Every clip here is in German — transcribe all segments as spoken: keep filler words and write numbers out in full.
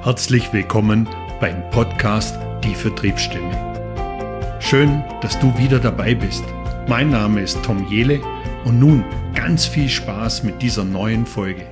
Herzlich willkommen beim Podcast Die Vertriebsstimme. Schön, dass du wieder dabei bist. Mein Name ist Tom Jehle und nun ganz viel Spaß mit dieser neuen Folge.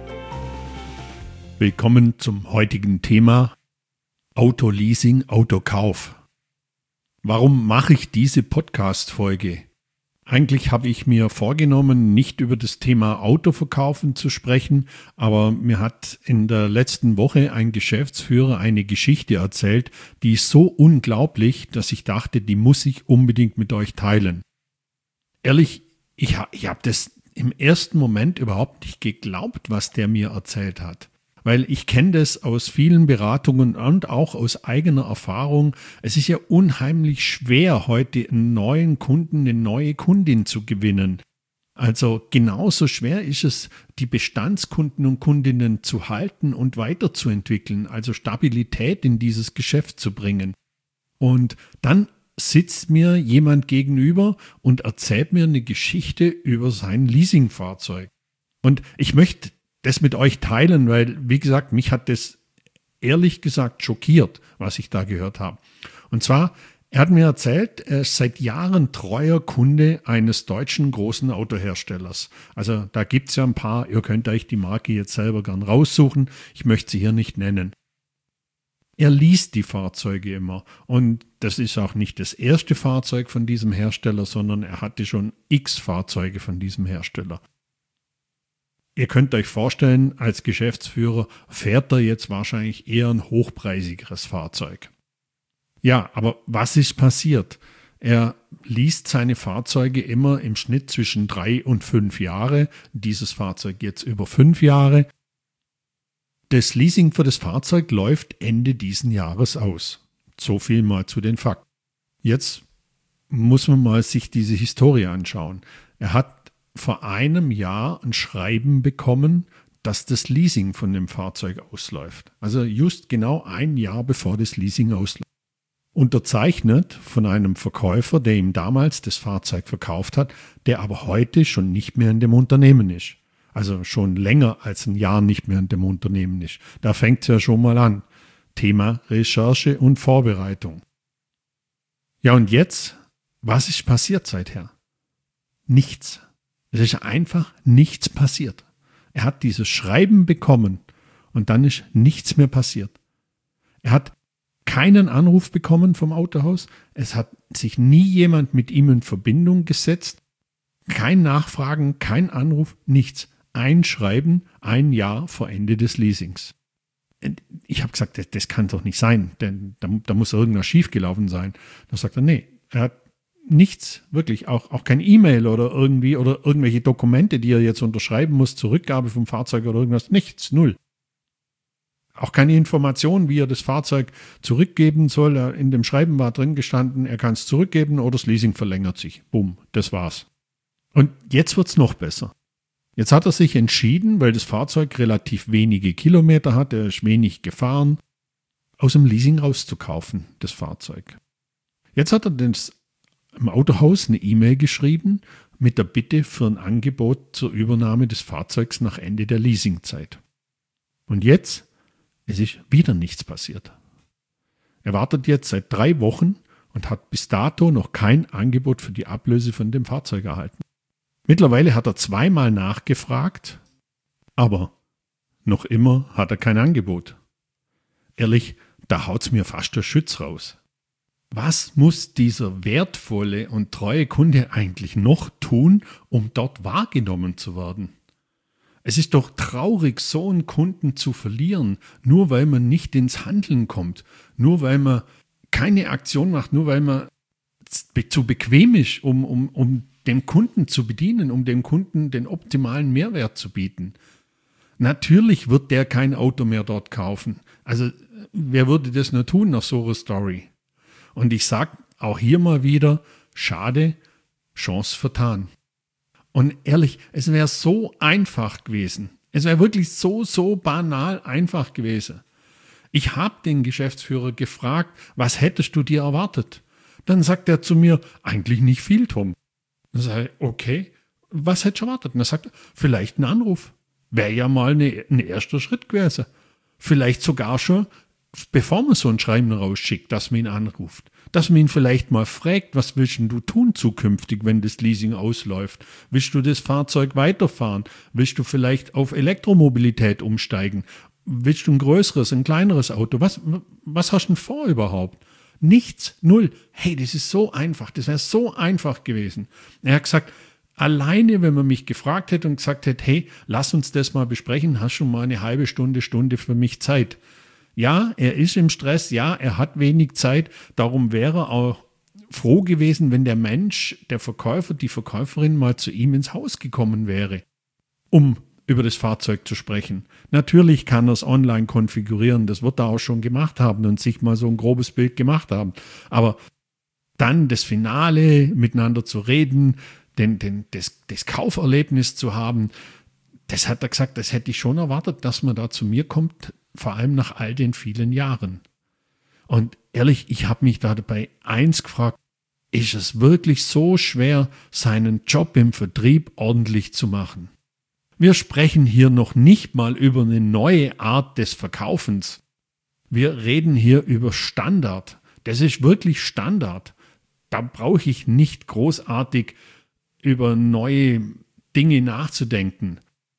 Willkommen zum heutigen Thema Autoleasing, Autokauf. Warum mache ich diese Podcast-Folge? Eigentlich habe ich mir vorgenommen, nicht über das Thema Autoverkaufen zu sprechen, aber mir hat in der letzten Woche ein Geschäftsführer eine Geschichte erzählt, die ist so unglaublich, dass ich dachte, die muss ich unbedingt mit euch teilen. Ehrlich, ich, ha- ich habe das im ersten Moment überhaupt nicht geglaubt, was der mir erzählt hat. Weil ich kenne das aus vielen Beratungen und auch aus eigener Erfahrung. Es ist ja unheimlich schwer, heute einen neuen Kunden, eine neue Kundin zu gewinnen. Also genauso schwer ist es, die Bestandskunden und Kundinnen zu halten und weiterzuentwickeln, also Stabilität in dieses Geschäft zu bringen. Und dann sitzt mir jemand gegenüber und erzählt mir eine Geschichte über sein Leasingfahrzeug. Und ich möchte das mit euch teilen, weil, wie gesagt, mich hat das ehrlich gesagt schockiert, was ich da gehört habe. Und zwar, er hat mir erzählt, er ist seit Jahren treuer Kunde eines deutschen großen Autoherstellers. Also da gibt es ja ein paar, ihr könnt euch die Marke jetzt selber gern raussuchen, ich möchte sie hier nicht nennen. Er liest die Fahrzeuge immer und das ist auch nicht das erste Fahrzeug von diesem Hersteller, sondern er hatte schon x Fahrzeuge von diesem Hersteller. Ihr könnt euch vorstellen, als Geschäftsführer fährt er jetzt wahrscheinlich eher ein hochpreisigeres Fahrzeug. Ja, aber was ist passiert? Er liest seine Fahrzeuge immer im Schnitt zwischen drei und fünf Jahre. Dieses Fahrzeug jetzt über fünf Jahre. Das Leasing für das Fahrzeug läuft Ende diesen Jahres aus. So viel mal zu den Fakten. Jetzt muss man mal sich diese Historie anschauen. Er hat vor einem Jahr ein Schreiben bekommen, dass das Leasing von dem Fahrzeug ausläuft. Also just genau ein Jahr bevor das Leasing ausläuft. Unterzeichnet von einem Verkäufer, der ihm damals das Fahrzeug verkauft hat, der aber heute schon nicht mehr in dem Unternehmen ist. Also schon länger als ein Jahr nicht mehr in dem Unternehmen ist. Da fängt es ja schon mal an. Thema Recherche und Vorbereitung. Ja, und jetzt, was ist passiert seither? Nichts. Es ist einfach nichts passiert. Er hat dieses Schreiben bekommen und dann ist nichts mehr passiert. Er hat keinen Anruf bekommen vom Autohaus. Es hat sich nie jemand mit ihm in Verbindung gesetzt. Kein Nachfragen, kein Anruf, nichts. Ein Schreiben, ein Jahr vor Ende des Leasings. Ich habe gesagt, das, das kann doch nicht sein, denn da, da muss irgendwas schiefgelaufen sein. Da sagt er, nee, er hat nichts, wirklich, auch, auch kein E-Mail oder irgendwie oder irgendwelche Dokumente, die er jetzt unterschreiben muss, zur Rückgabe vom Fahrzeug oder irgendwas, nichts, null. Auch keine Information, wie er das Fahrzeug zurückgeben soll. In dem Schreiben war drin gestanden, er kann es zurückgeben oder das Leasing verlängert sich. Bumm, das war's. Und jetzt wird's noch besser. Jetzt hat er sich entschieden, weil das Fahrzeug relativ wenige Kilometer hat, er ist wenig gefahren, aus dem Leasing rauszukaufen, das Fahrzeug. Jetzt hat er das im Autohaus eine E-Mail geschrieben mit der Bitte für ein Angebot zur Übernahme des Fahrzeugs nach Ende der Leasingzeit. Und jetzt, es ist wieder nichts passiert. Er wartet jetzt seit drei Wochen und hat bis dato noch kein Angebot für die Ablöse von dem Fahrzeug erhalten. Mittlerweile hat er zweimal nachgefragt, aber noch immer hat er kein Angebot. Ehrlich, da haut's mir fast der Schütz raus. Was muss dieser wertvolle und treue Kunde eigentlich noch tun, um dort wahrgenommen zu werden? Es ist doch traurig, so einen Kunden zu verlieren, nur weil man nicht ins Handeln kommt, nur weil man keine Aktion macht, nur weil man zu bequem ist, um, um, um den Kunden zu bedienen, um dem Kunden den optimalen Mehrwert zu bieten. Natürlich wird der kein Auto mehr dort kaufen. Also wer würde das nur tun nach so einer Story? Und ich sage auch hier mal wieder, schade, Chance vertan. Und ehrlich, es wäre so einfach gewesen. Es wäre wirklich so, so banal einfach gewesen. Ich habe den Geschäftsführer gefragt, was hättest du dir erwartet? Dann sagt er zu mir, eigentlich nicht viel, Tom. Dann sage ich, okay, was hättest du erwartet? Und er sagt, vielleicht ein Anruf. Wäre ja mal eine, ein erster Schritt gewesen. Vielleicht sogar schon bevor man so ein Schreiben rausschickt, dass man ihn anruft, dass man ihn vielleicht mal fragt, was willst du tun zukünftig, wenn das Leasing ausläuft? Willst du das Fahrzeug weiterfahren? Willst du vielleicht auf Elektromobilität umsteigen? Willst du ein größeres, ein kleineres Auto? Was, was hast du denn vor überhaupt? Nichts, null. Hey, das ist so einfach, das wäre so einfach gewesen. Er hat gesagt, alleine, wenn man mich gefragt hätte und gesagt hätte, hey, lass uns das mal besprechen, hast du mal eine halbe Stunde, Stunde für mich Zeit? Ja, er ist im Stress, ja, er hat wenig Zeit, darum wäre er auch froh gewesen, wenn der Mensch, der Verkäufer, die Verkäuferin mal zu ihm ins Haus gekommen wäre, um über das Fahrzeug zu sprechen. Natürlich kann er es online konfigurieren, das wird er auch schon gemacht haben und sich mal so ein grobes Bild gemacht haben, aber dann das Finale, miteinander zu reden, den, den, das, das Kauferlebnis zu haben, das hat er gesagt, das hätte ich schon erwartet, dass man da zu mir kommt, vor allem nach all den vielen Jahren. Und ehrlich, ich habe mich da dabei eins gefragt, ist es wirklich so schwer, seinen Job im Vertrieb ordentlich zu machen? Wir sprechen hier noch nicht mal über eine neue Art des Verkaufens. Wir reden hier über Standard. Das ist wirklich Standard. Da brauche ich nicht großartig über neue Dinge nachzudenken.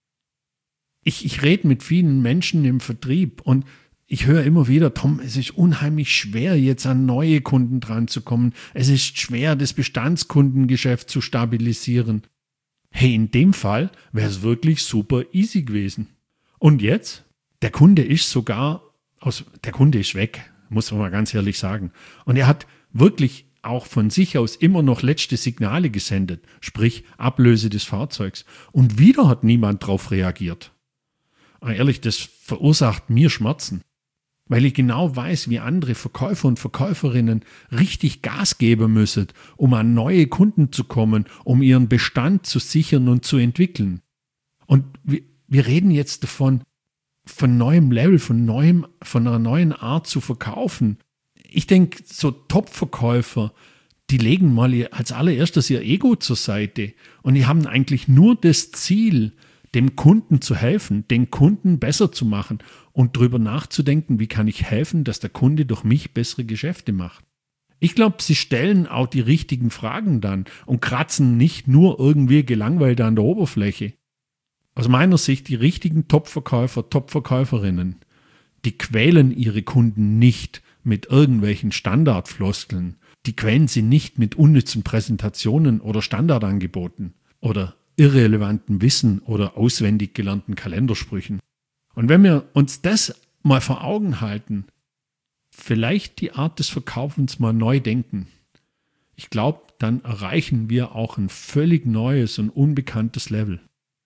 Ich, ich rede mit vielen Menschen im Vertrieb und ich höre immer wieder, Tom, es ist unheimlich schwer, jetzt an neue Kunden dran zu kommen. Es ist schwer, das Bestandskundengeschäft zu stabilisieren. Hey, in dem Fall wäre es wirklich super easy gewesen. Und jetzt? Der Kunde ist sogar, aus, der Kunde ist weg, muss man mal ganz ehrlich sagen. Und er hat wirklich auch von sich aus immer noch letzte Signale gesendet, sprich Ablöse des Fahrzeugs. Und wieder hat niemand darauf reagiert. Ehrlich, das verursacht mir Schmerzen, weil ich genau weiß, wie andere Verkäufer und Verkäuferinnen richtig Gas geben müssen, um an neue Kunden zu kommen, um ihren Bestand zu sichern und zu entwickeln. Und wir, wir reden jetzt davon, von neuem Level, von neuem, von einer neuen Art zu verkaufen. Ich denke, so Top-Verkäufer, die legen mal ihr, als allererstes ihr Ego zur Seite und die haben eigentlich nur das Ziel, dem Kunden zu helfen, den Kunden besser zu machen und darüber nachzudenken, wie kann ich helfen, dass der Kunde durch mich bessere Geschäfte macht. Ich glaube, sie stellen auch die richtigen Fragen dann und kratzen nicht nur irgendwie gelangweilt an der Oberfläche. Aus meiner Sicht die richtigen Top-Verkäufer, Top-Verkäuferinnen, die quälen ihre Kunden nicht mit irgendwelchen Standardfloskeln, die quälen sie nicht mit unnützen Präsentationen oder Standardangeboten oder irrelevanten Wissen oder auswendig gelernten Kalendersprüchen. Und wenn wir uns das mal vor Augen halten, vielleicht die Art des Verkaufens mal neu denken, ich glaube, dann erreichen wir auch ein völlig neues und unbekanntes Level.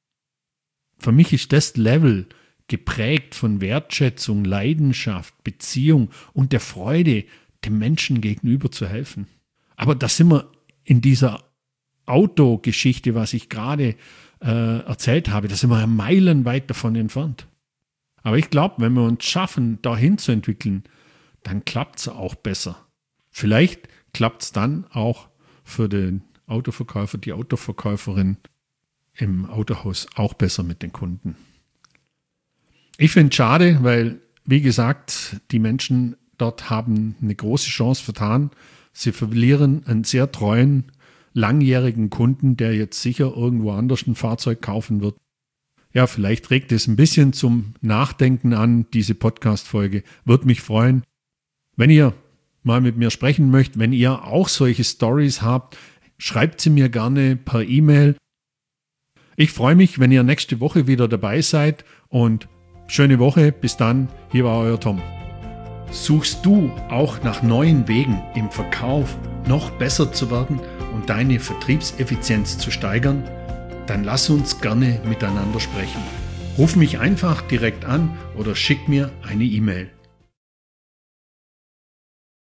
Für mich ist das Level geprägt von Wertschätzung, Leidenschaft, Beziehung und der Freude, dem Menschen gegenüber zu helfen. Aber da sind wir in dieser Autogeschichte, was ich gerade äh, erzählt habe, da sind wir meilenweit davon entfernt. Aber ich glaube, wenn wir uns schaffen, dahin zu entwickeln, dann klappt es auch besser. Vielleicht klappt es dann auch für den Autoverkäufer, die Autoverkäuferin im Autohaus auch besser mit den Kunden. Ich finde es schade, weil, wie gesagt, die Menschen dort haben eine große Chance vertan. Sie verlieren einen sehr treuen, langjährigen Kunden, der jetzt sicher irgendwo anders ein Fahrzeug kaufen wird. Ja, vielleicht regt es ein bisschen zum Nachdenken an, diese Podcast-Folge. Würde mich freuen, wenn ihr mal mit mir sprechen möchtet, wenn ihr auch solche Stories habt, schreibt sie mir gerne per E-Mail. Ich freue mich, wenn ihr nächste Woche wieder dabei seid und schöne Woche. Bis dann, hier war euer Tom. Suchst du auch nach neuen Wegen im Verkauf noch besser zu werden und deine Vertriebseffizienz zu steigern? Dann lass uns gerne miteinander sprechen. Ruf mich einfach direkt an oder schick mir eine E-Mail.